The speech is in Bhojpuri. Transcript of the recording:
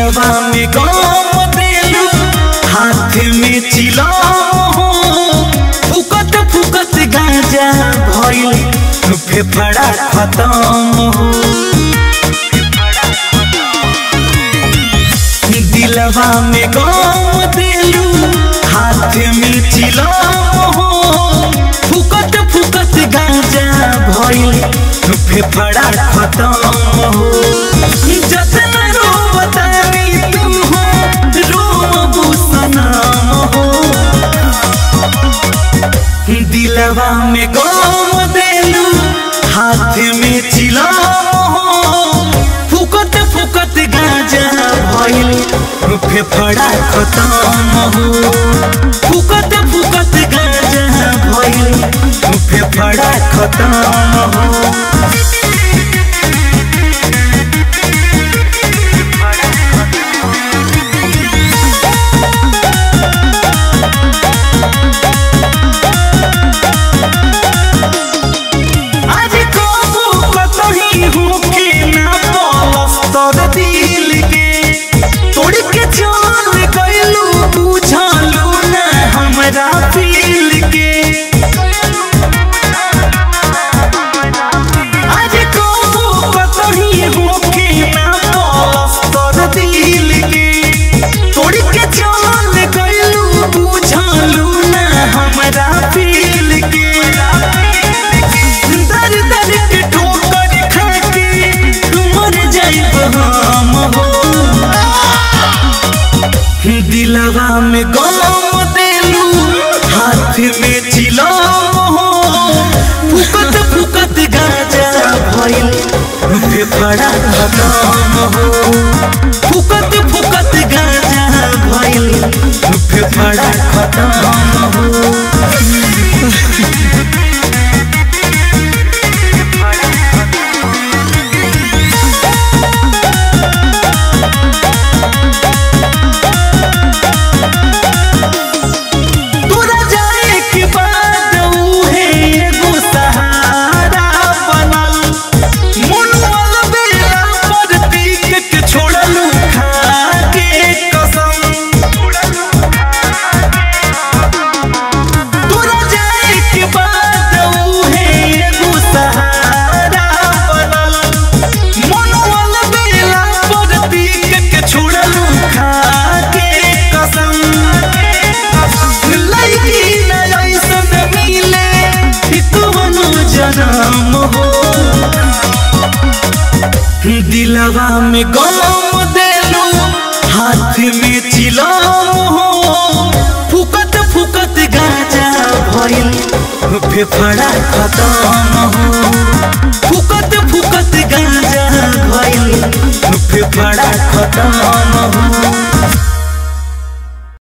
दिलवा में गम देलू हाथ में चिलम फुकत फुकत गांजा भइल फेफड़ा खत्म हो। दिलवा में गम देलू हाथ में चिलम फुकत फुकत गांजा भइल फेफड़ा खत्म हो। जतना रोवतानी तू हो रोबू सनम हो। दिलवा में गम देलू हाथ में चिलम फुकत फुकत गांजा भइल फेफड़ा खत्म हो। फुकत फुकत गांजा भइल फेफड़ा खत्म हो। दिलवा में गम देलू हाथ में चिलम फुकत फुकत गांजा भइल फेफड़ा खत्म हो। फुकत फुकत गांजा भइल फेफड़ा खत्म हो। दिलवा में गम देलू हाथ में चिलम फुकत फुकत गांजा भइल फेफड़ा खत्म हो। फुकत फुकत गांजा भइल फेफड़ा खत्म हो।